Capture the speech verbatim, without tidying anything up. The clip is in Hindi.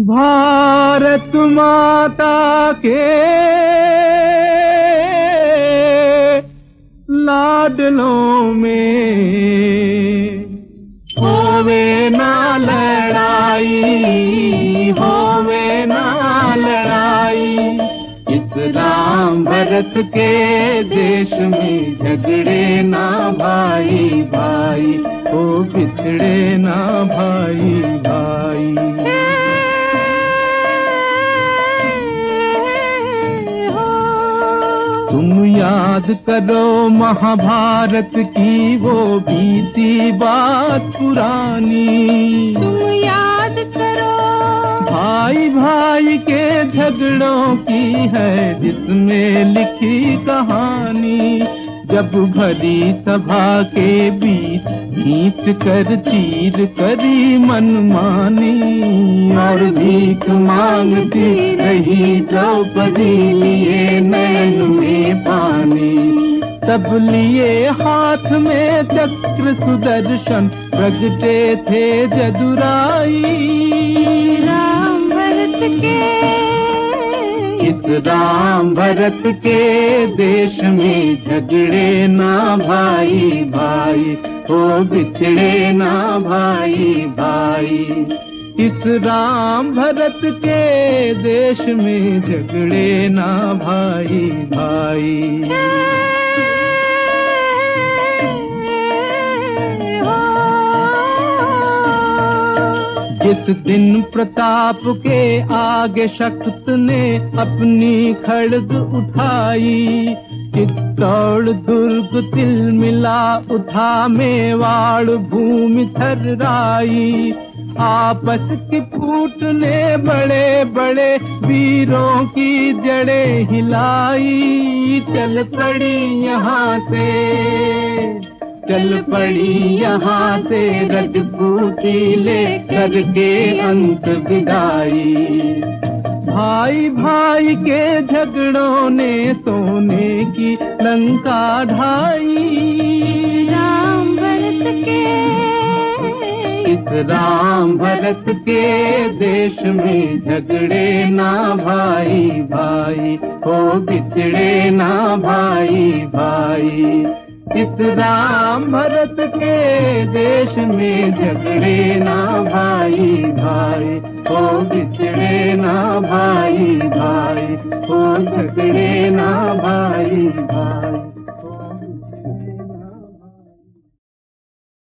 भारत माता के लाडलों में होवे ना लड़ाई, होवे ना लड़ाई। इस राम भरत के देश में झगड़े ना भाई भाई, ओ बिछड़े ना भाई भाई। तुम याद करो महाभारत की वो बीती बात पुरानी, तुम याद करो भाई भाई के झगड़ों की है जिसमें लिखी कहानी। जब भरी सभा के बीच खींच कर चीर करी मनमानी, और भीख मांगती रही द्रौपदी लिए नैन में पानी। तब लिए हाथ में चक्र सुदर्शन प्रगटे थे जदुराई। राम भरत के इस राम भरत के देश में झगड़े ना भाई भाई, ओ बिछड़े ना भाई भाई। इस राम भरत के देश में झगड़े ना भाई भाई। जिस दिन प्रताप के आगे शक्त ने अपनी खड़ग उठाई, चित्तौड़ दुर्ग तिलमिला उठा मेवाड़ भूमि थर्राई। आपस की फूट ने बड़े बड़े वीरों की जड़ें हिलाई। चल पड़ी यहाँ से चल पड़ी यहाँ से रजपूती ले करके अंत विदाई। भाई भाई के झगड़ों ने सोने की लंका ढाई। राम भरत के इस राम भरत के देश में झगड़े ना भाई भाई, हो बिछड़े ना भाई भाई। इस राम भरत के देश में झगड़े ना भाई भाई, हो बिछड़े ना भाई भाई, हो झगड़े ना भाई भाई।